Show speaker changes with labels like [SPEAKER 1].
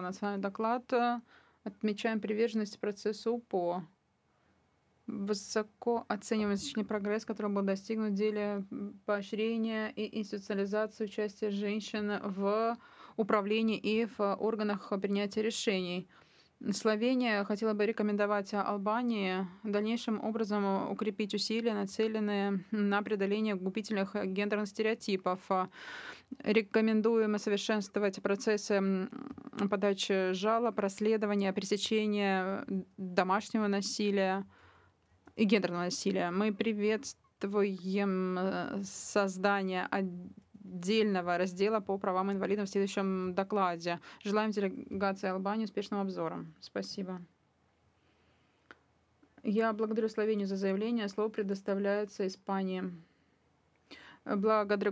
[SPEAKER 1] национальный доклад. Отмечаем приверженность процессу УПО. Высоко оцениваем значительный прогресс, который был достигнут в деле поощрения и институциализации участия женщин в управлении и в органах принятия решений. Словения хотела бы рекомендовать Албании дальнейшим образом укрепить усилия, нацеленные на преодоление губительных гендерных стереотипов. Рекомендуем совершенствовать процессы подачи жалоб, расследования, пресечения домашнего насилия и гендерного насилия. Мы приветствуем создание отдельного раздела по правам инвалидов в следующем докладе. Желаем делегации Албании успешного обзора. Спасибо. Я благодарю Словению за заявление. Слово предоставляется Испании. Благодарю